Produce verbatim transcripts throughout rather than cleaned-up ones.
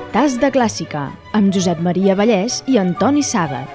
Tas de Clàssica, amb Josep Maria Vallès i Antoni Sàbat.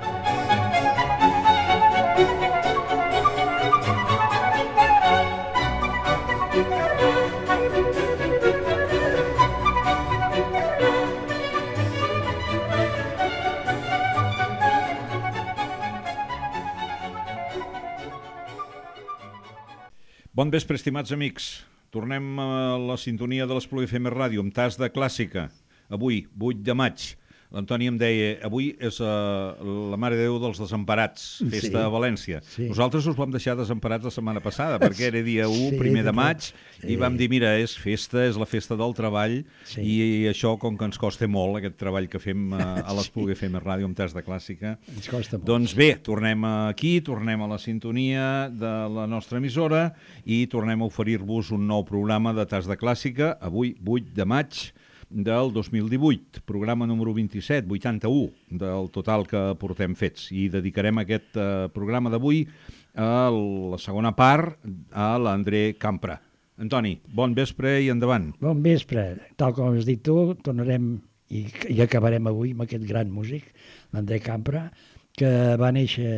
Bon vespre, estimats amics. Tornem a la sintonia de l'Espluga F M Ràdio amb Tas de Clàssica. Avui, vuit de maig. L'Antoni em deia, avui és uh, la Mare de Déu dels Desemparats, festa Sí, a València. sí. Nosaltres us vam deixar desemparats la setmana passada, perquè era dia u, Sí, primer de total. maig, Sí. i vam dir, mira, és festa, és la festa del treball, Sí. i, i això, com que ens costa molt, aquest treball que fem uh, a l'Espluga F M Ràdio amb Tas de Clàssica, Ens costa molt. doncs bé, tornem aquí, tornem a la sintonia de la nostra emissora i tornem a oferir-vos un nou programa de Tas de Clàssica, avui vuit de maig del dos mil divuit, programa número vint-i-set, vuitanta-u del total que portem fets. I dedicarem aquest eh, programa d'avui a la segona part a l'André Campra. Antoni, bon vespre i endavant. Bon vespre. Tal com has dit tu, tornarem i, i acabarem avui amb aquest gran músic, l'André Campra, que va néixer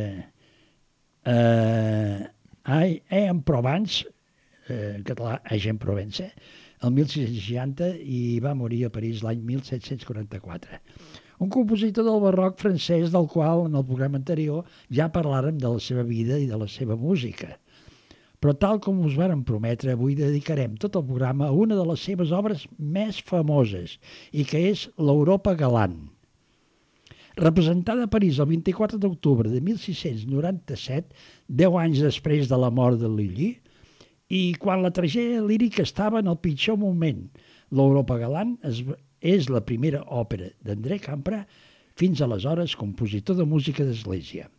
eh, a, a en Provence, eh, en català Aix-en-Provence, el mil sis-cents seixanta i va morir a París l'any mil set-cents quaranta-quatre. Un compositor del barroc francès del qual en el programa anterior ja parlàrem de la seva vida i de la seva música. Però tal com us vàrem prometre, avui dedicarem tot el programa a una de les seves obres més famoses i que és l'Europa galant. Representada a París el vint-i-quatre d'octubre de mil sis-cents noranta-set, deu anys després de la mort de Lully, i quan la tragèdia lírica estava en el pitjor moment. L'Europa galant és, és la primera òpera d'André Campra, fins aleshores compositor de música d'església.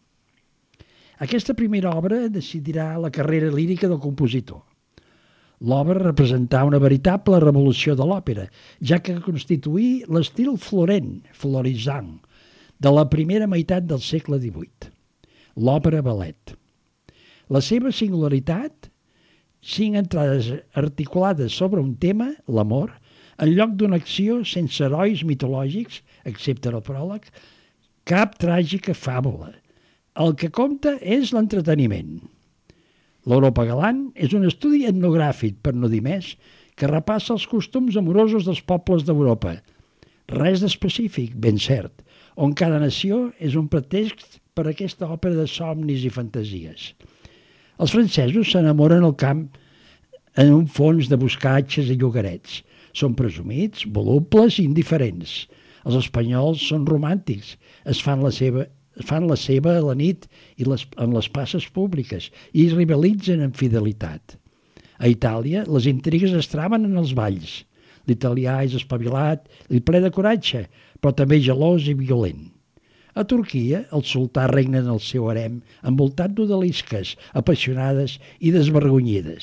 Aquesta primera obra decidirà la carrera lírica del compositor. L'obra representà una veritable revolució de l'òpera, ja que constituí l'estil florent, florisant, de la primera meitat del segle divuit. L'òpera ballet. La seva singularitat, cinc entrades articulades sobre un tema, l'amor, en lloc d'una acció sense herois mitològics, excepte el pròleg, cap tràgica fàbula. El que compta és l'entreteniment. L'Europa galant és un estudi etnogràfic, per no dir més, que repassa els costums amorosos dels pobles d'Europa. Res d'específic, ben cert, on cada nació és un pretext per a aquesta òpera de somnis i fantasies. Els francesos s'enamoren al camp en un fons de boscatges i llogarets. Són presumits, volubles i indiferents. Els espanyols són romàntics, es fan la seva, es fan la seva a la nit i les, en les passes públiques i es rivalitzen en fidelitat. A Itàlia, les intrigues es tramen en els balls. L'italià és espavilat i ple de coratge, però també gelós i violent. A Turquia, el sultà regna en el seu harem envoltat d'odalisques, apassionades i desvergonyides.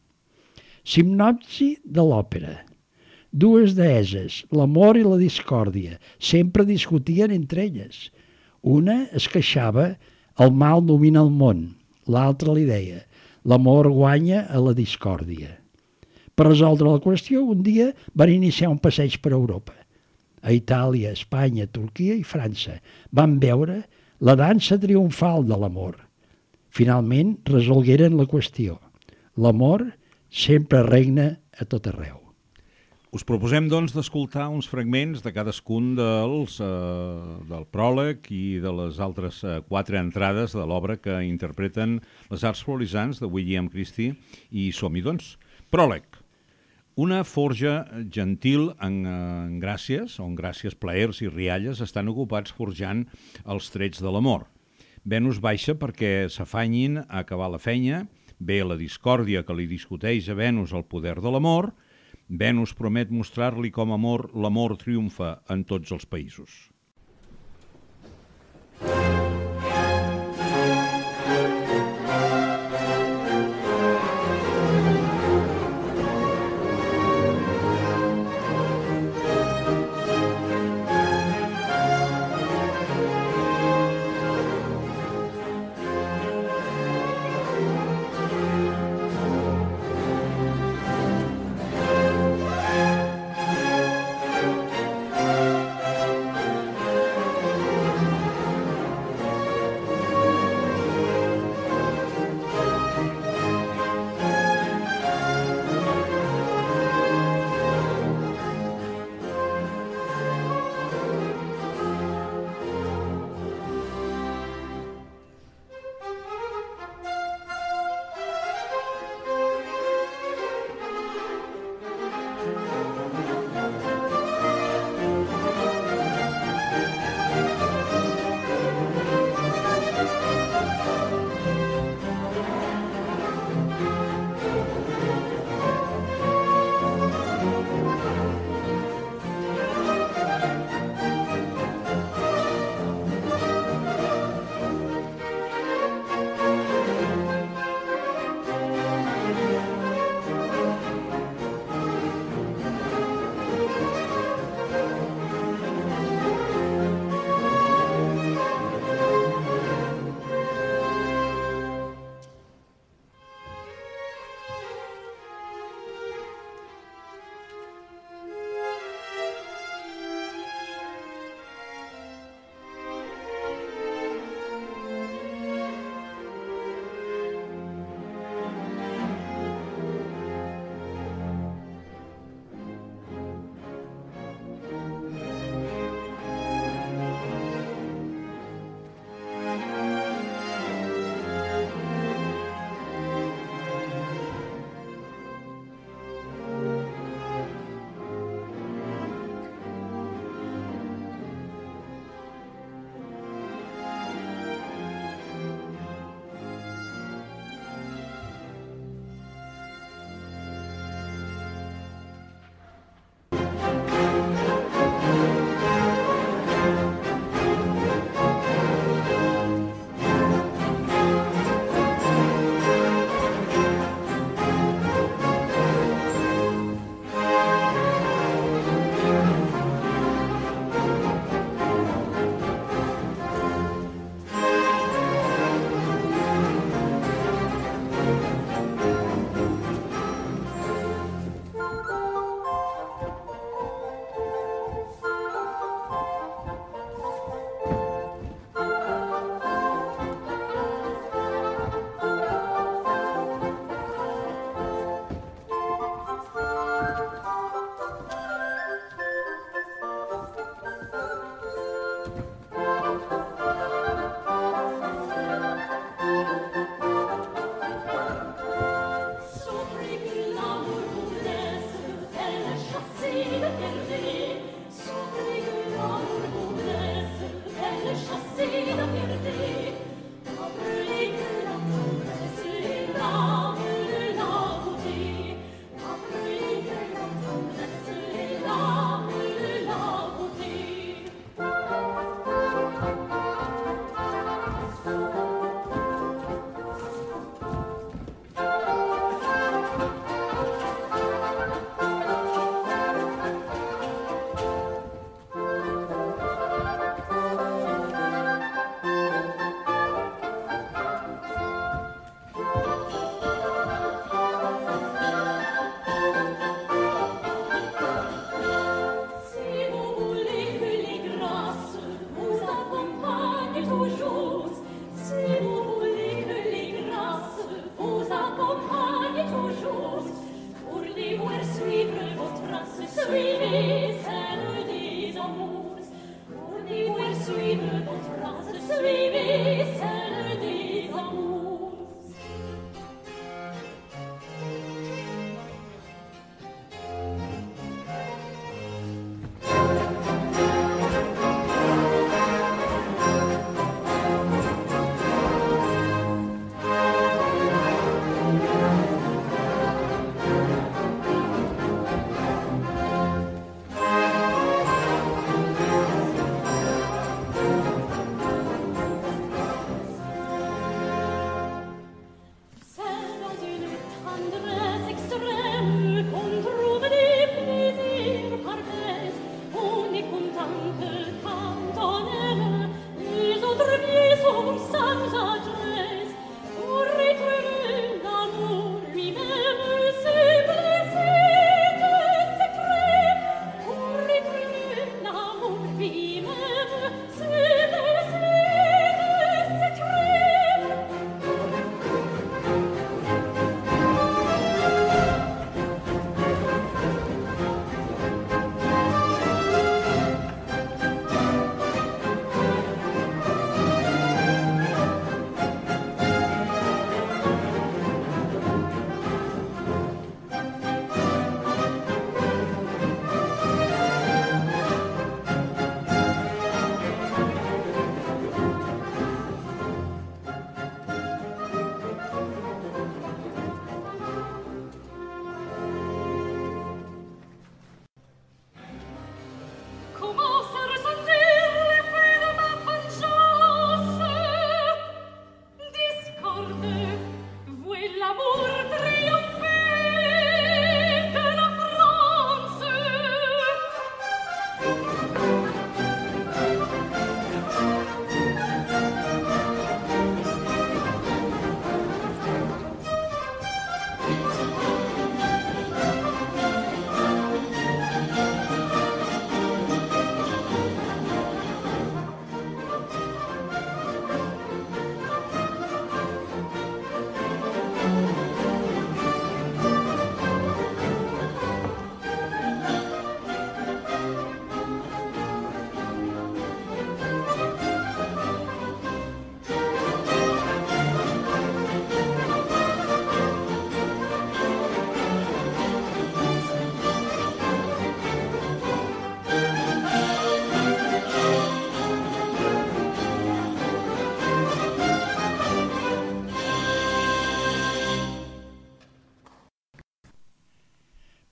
Simnopsi de l'òpera. Dues deeses, l'amor i la discòrdia, sempre discutien entre elles. Una es queixava, el mal domina el món. L'altra li deia, l'amor guanya a la discòrdia. Per resoldre la qüestió, un dia van iniciar un passeig per Europa. A Itàlia, Espanya, Turquia i França van veure la dansa triomfal de l'amor. Finalment resolgueren la qüestió. L'amor sempre regna a tot arreu. Us proposem, doncs, d'escoltar uns fragments de cadascun dels, eh, del pròleg i de les altres eh, quatre entrades de l'obra que interpreten les arts florisants de William Christie i som-hi, doncs. Pròleg. Una forja gentil en, en gràcies, on gràcies, plaers i rialles estan ocupats forjant els trets de l'amor. Venus baixa perquè s'afanyin a acabar la feina, ve la discòrdia que li discuteix a Venus el poder de l'amor, Venus promet mostrar-li com amor l'amor triomfa en tots els països.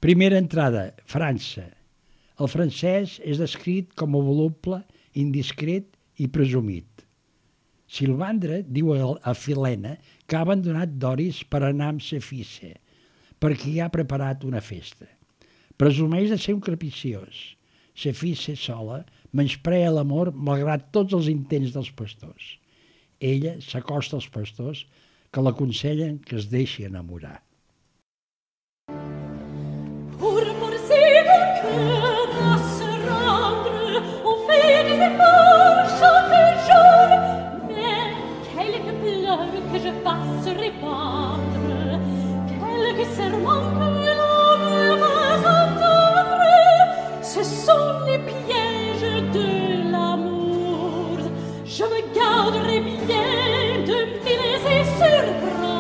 Primera entrada, França. El francès és descrit com a voluble, indiscret i presumit. Silvandre diu a Filena que ha abandonat Doris per anar amb Cefice, perquè hi ha preparat una festa. Presumeix de ser un capiciós. Cefice sola menysprea l'amor malgrat tots els intents dels pastors. Ella s'acosta als pastors que l'aconsellen que es deixi enamorar. Pour forcer mon cœur à se rendre, on fait des efforts chaque jour, mais quelques pleurs que je fasse répandre, quelques serments que l'on va entendre, ce sont les pièges de l'amour. Je me garderai bien de me laisser surprendre.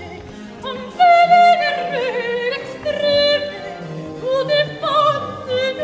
Des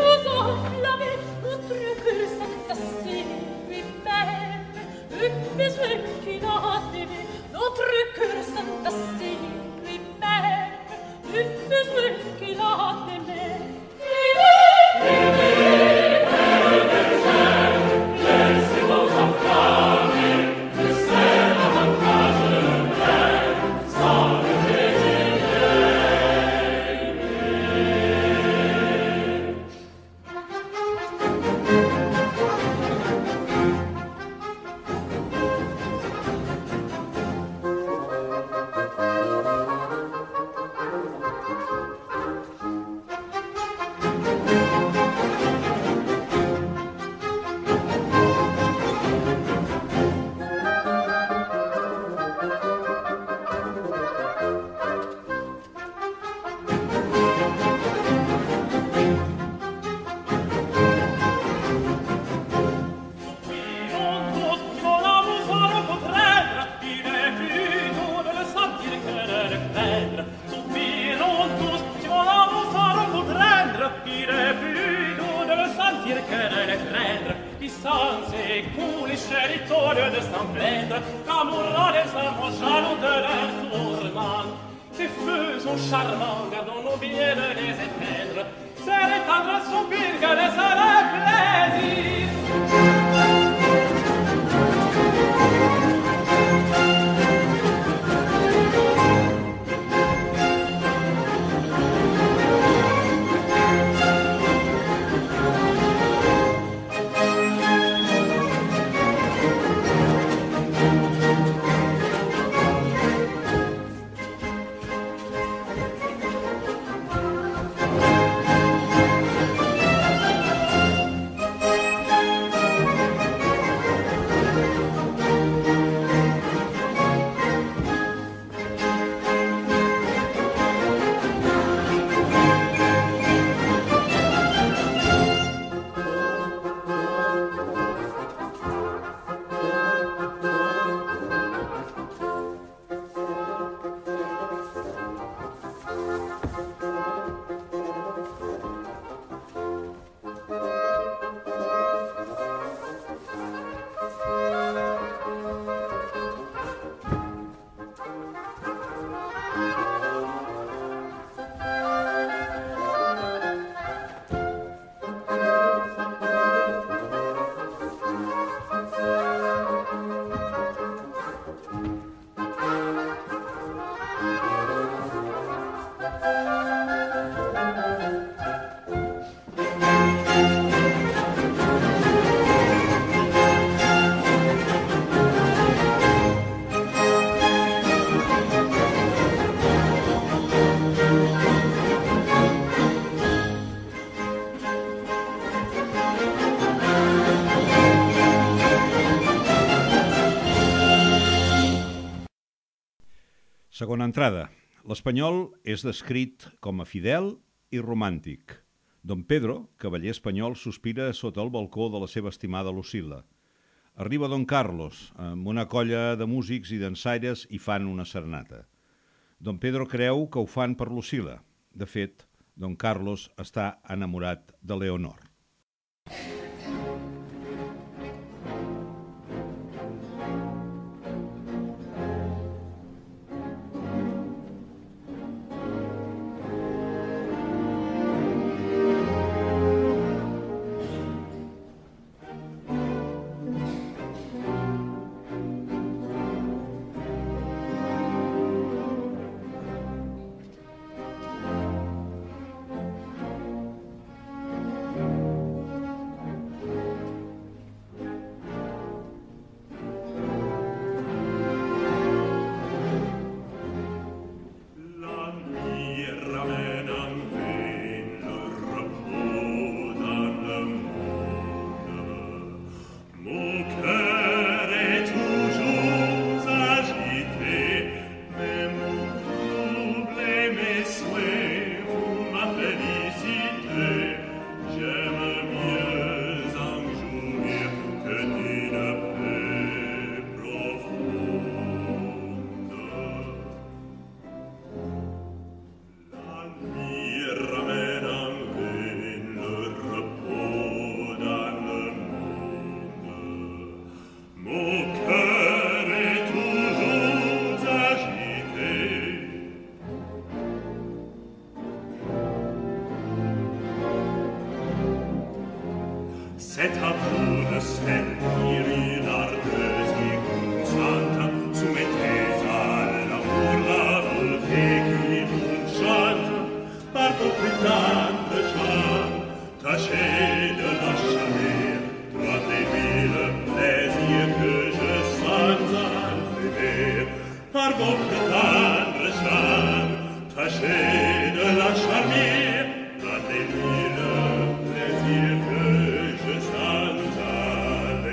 qui sans écoute les chéritons de destin plaindre, qu'amoureux les amants jaloux de leur tourment. Ces feux sont charmants, gardons-nous bien de les éteindre, c'est les tendres soupirs que les seuls plaisirs. Segona entrada. L'espanyol és descrit com a fidel i romàntic. Don Pedro, cavaller espanyol, sospira sota el balcó de la seva estimada Lucila. Arriba Don Carlos, amb una colla de músics i dansaires i fan una serenata. Don Pedro creu que ho fan per Lucila. De fet, Don Carlos està enamorat de Leonor. C'est à vous de sentir une ardeuse qui consente, soumettez à l'amour la beauté qui vous chante, par vos putains de chant, tâchez de la charmer, trouvez-lui le plaisir que je sens à l'aimer, par vos putains de chant, tâchez de la charmer, trouvez-lui le plaisir que je sens à l'aimer.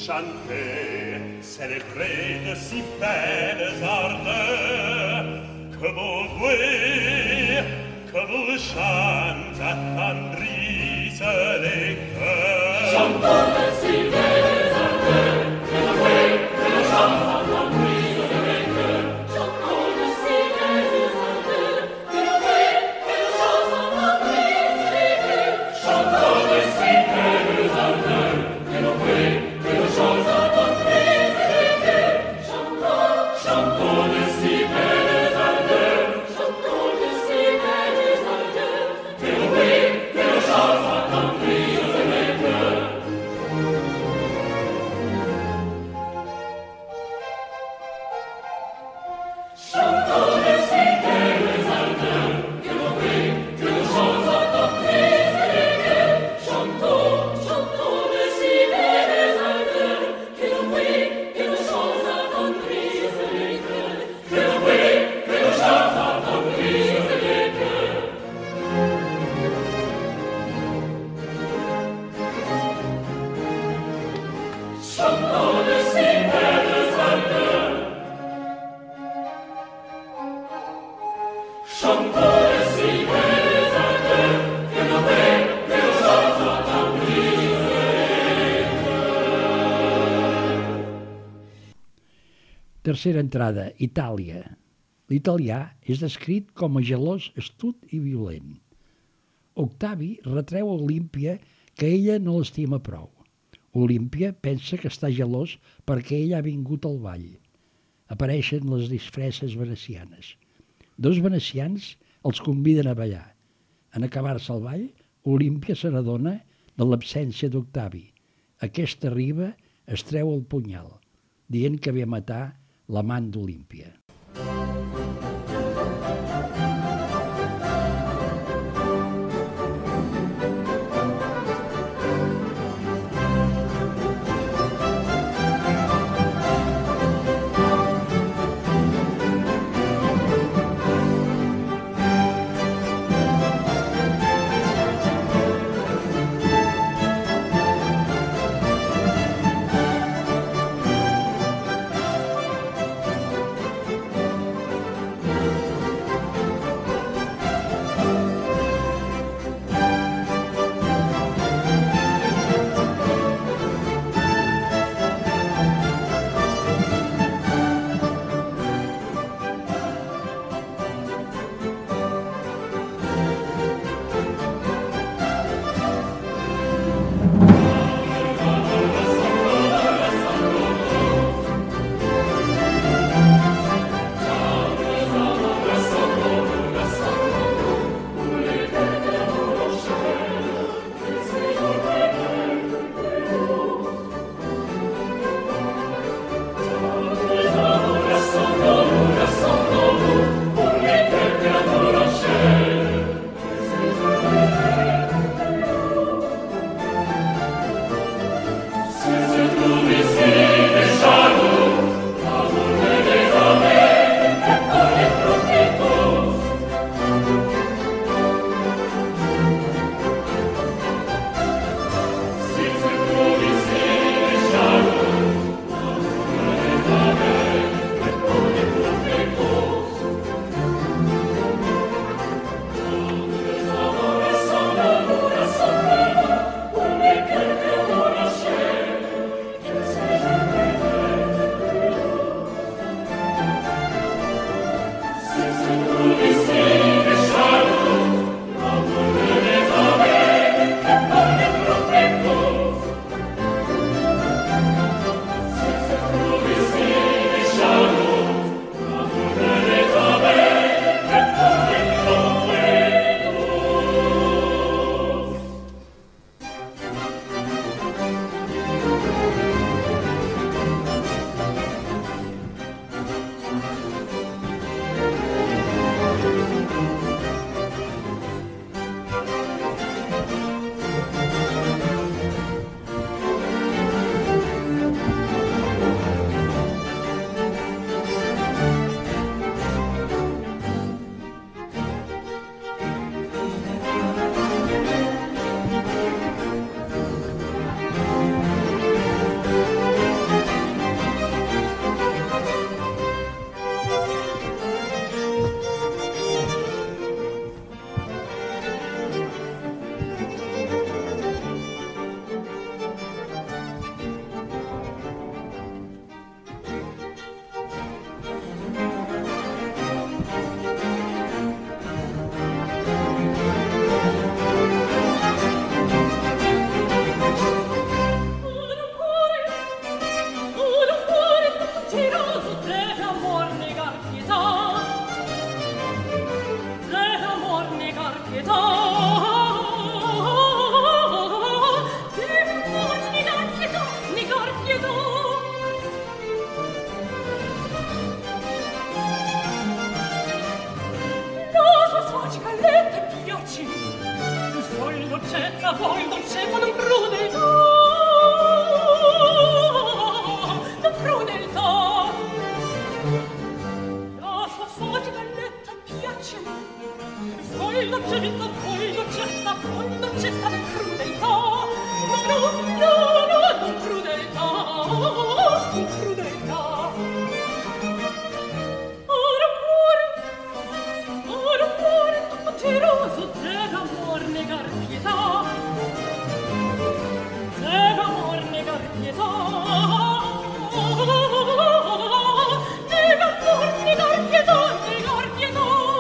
chanter, c'est le gré de si belles ardeurs que vos doués, que vous chantez attendrissent les cœurs. Chantons de si belles ardeurs que le doué, que le chant attendrissent les cœurs. Chantons de si belles ardeurs que le doué, que le chant attendrissent les cœurs. Chantons de si belles ardeurs que le doué, que le chant attendrissent les cœurs. Chantons, chantons de si belles ardeurs, chantons de si belles ardeurs que le doué, que le chant attendrissent les cœurs. Chantons de si belles ardeurs que le doué, que le chant attendrissent les cœurs. Chantons, chantons de si belles ardeurs que le doué, que le chant attendrissent les cœurs. Que le doué, que le chant attendrissent les cœurs. Chantons de si belles ardeurs, chantons de si belles ardeurs que le doué, que le chant attendrissent les cœurs. Tercera entrada, Itàlia. L'italià és descrit com a gelós, astut i violent. Octavi retreu a Olímpia que ella no l'estima prou. Olímpia pensa que està gelós perquè ella ha vingut al ball. Apareixen les disfresses venecianes. Dos venecians els conviden a ballar. En acabar-se el ball, Olímpia se n'adona de l'absència d'Octavi. Aquest arriba, es treu el punyal, dient que ve a matar l'amant d'Olímpia. dolcezza, vuoi dolcezza, non crudeltà, non crudeltà. La sua saggia bellezza piace, vuoi dolcezza, vuoi dolcezza, vuoi dolcezza, non crudeltà, no, no, no, no, non crudeltà, non crudeltà. Ora cuore, ora cuore, tutto geloso, deve amor negar pietà, deve amor negar pietà, deve amor negar pietà, negar pietà.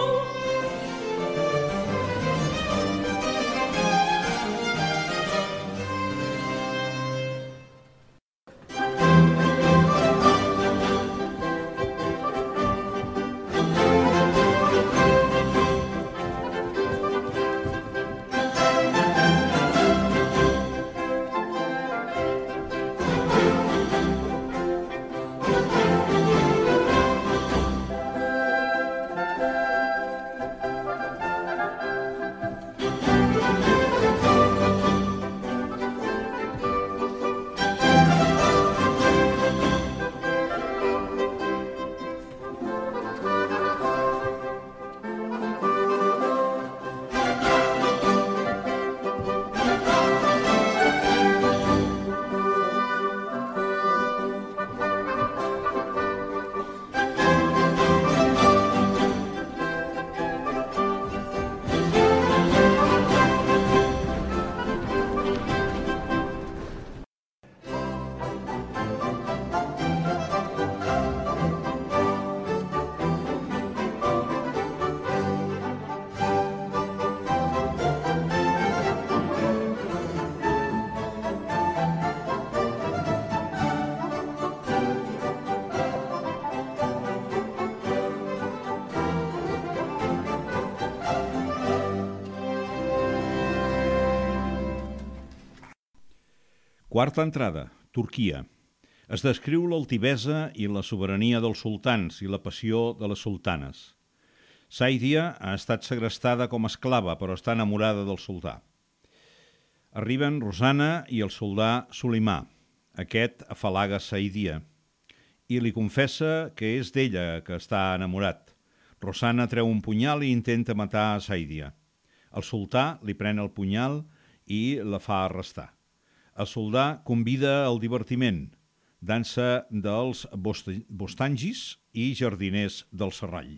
Quarta entrada, Turquia. Es descriu l'altivesa i la sobirania dels sultans i la passió de les sultanes. Saidia ha estat segrestada com a esclava, però està enamorada del sultà. Arriben Rosana i el soldà Solimà. Aquest afalaga Saidia i li confessa que és d'ella que està enamorat. Rosana treu un punyal i intenta matar a Saidia. El sultà li pren el punyal i la fa arrestar. El soldà convida al divertiment, dansa dels bostangis i jardiners del Serrall.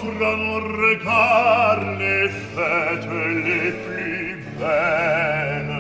offrant au regard les fêtes les plus belles.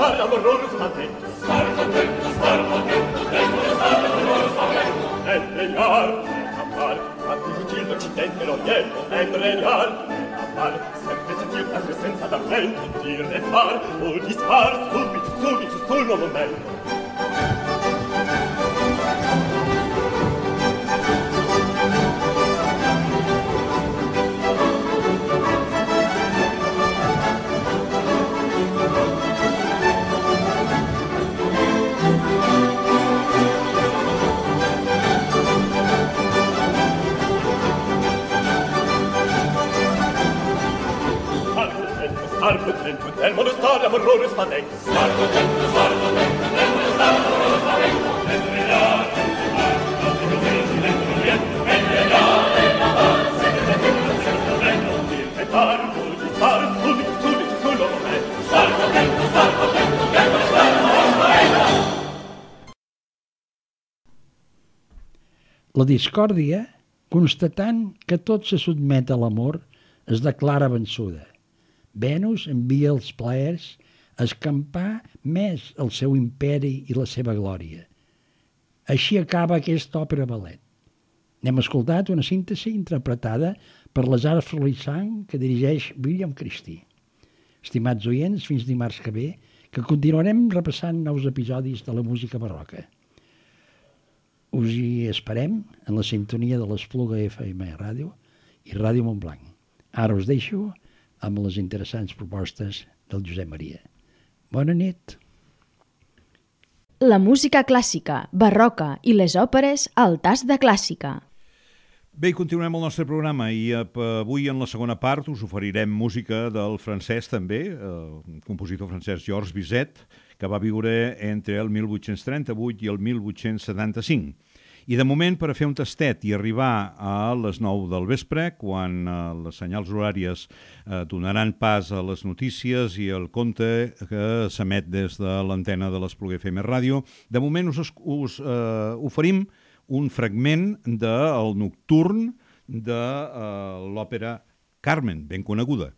stare amorosamente. Stare contento, stare contento, devono stare amorosamente. E regnar, e campar, a tutti l'Occidente e l'Oriente, e regnar, e campar, sempre sentir la presenza d'ardente, dire e far, o dispar, subito, subito, sul momento. Star contento, nel mondo stare amorone spavento. Star contento, star contento, nel mondo stare amorone spavento. Mentre gli altri, altri così, lento niente, mentre gli altri, altri, sempre sempre sempre lento. Dire tardo, di stare subito, subito, sul momento. Star contento, star contento, nel mondo stare amorone spavento. La discòrdia, constatant que tot se sotmet a l'amor, es declara vençuda. Venus envia els plaers a escampar més el seu imperi i la seva glòria. Així acaba aquesta òpera ballet. N'hem escoltat una síntesi interpretada per les Arts Florissant que dirigeix William Christie. Estimats oients, fins dimarts que ve, que continuarem repassant nous episodis de la música barroca. Us hi esperem en la sintonia de l'Espluga F M Ràdio i Ràdio Montblanc. Ara us deixo amb les interessants propostes del Josep Maria. Bona nit. La música clàssica, barroca i les òperes al tast de clàssica. Bé, continuem el nostre programa i avui en la segona part us oferirem música del francès també, el compositor francès Georges Bizet, que va viure entre el mil vuit-cents trenta-vuit i el mil vuit-cents setanta-cinc. I de moment, per a fer un tastet i arribar a les nou del vespre, quan eh, les senyals horàries eh, donaran pas a les notícies i el conte que s'emet des de l'antena de l'Espluga F M Ràdio, de moment us, us eh, oferim un fragment del nocturn de eh, l'òpera Carmen, ben coneguda.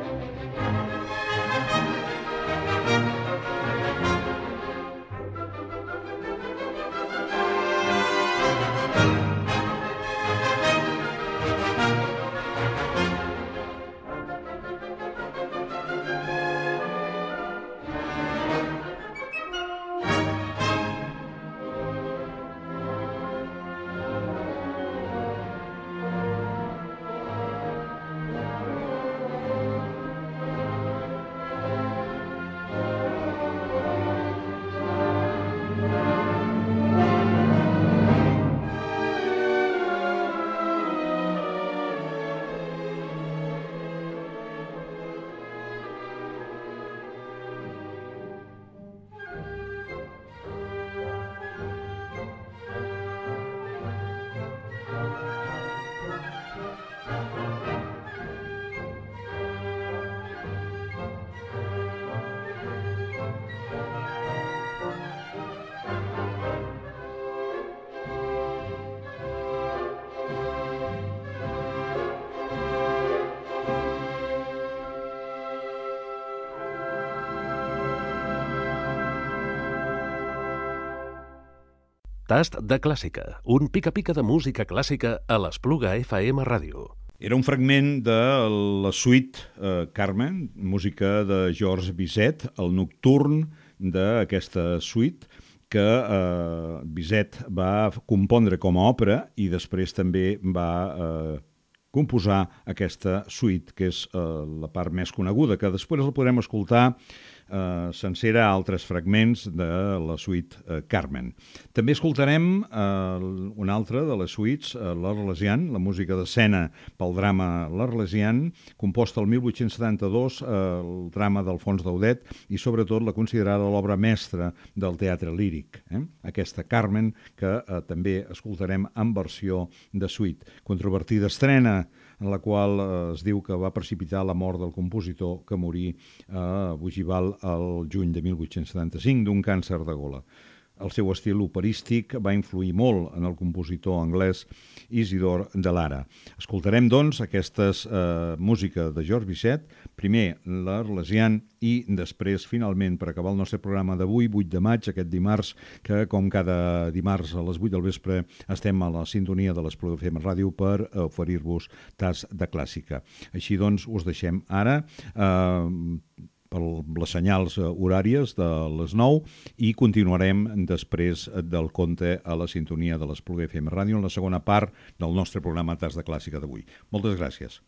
Tast de clàssica, un pica-pica de música clàssica a l'Espluga F M Ràdio. Era un fragment de la suite eh, Carmen, música de Georges Bizet, el nocturn d'aquesta suite, que eh, Bizet va compondre com a òpera i després també va eh, composar aquesta suite, que és eh, la part més coneguda, que després la podrem escoltar eh, sencera a altres fragments de la suite eh, Carmen. També escoltarem eh, un altre de les suites, eh, l'Arlesian, la música d'escena pel drama l'Arlesian, composta el mil vuit-cents setanta-dos, eh, el drama d'Alfons Daudet, i sobretot la considerada l'obra mestra del teatre líric. Eh? Aquesta Carmen, que eh, també escoltarem en versió de suite. Controvertida estrena, en la qual eh, es diu que va precipitar la mort del compositor que morí a Bougival el juny de mil vuit-cents setanta-cinc d'un càncer de gola. El seu estil operístic va influir molt en el compositor anglès Isidor de Lara. Escoltarem, doncs, aquesta eh, música de Georges Bizet, primer l'Arlesian i després, finalment, per acabar el nostre programa d'avui, vuit de maig, aquest dimarts, que com cada dimarts a les vuit del vespre estem a la sintonia de l'Espluga F M Ràdio per oferir-vos tas de clàssica. Així doncs, us deixem ara eh, per les senyals horàries de les nou i continuarem després del conte a la sintonia de l'Espluga F M Ràdio en la segona part del nostre programa Tas de Clàssica d'avui. Moltes gràcies.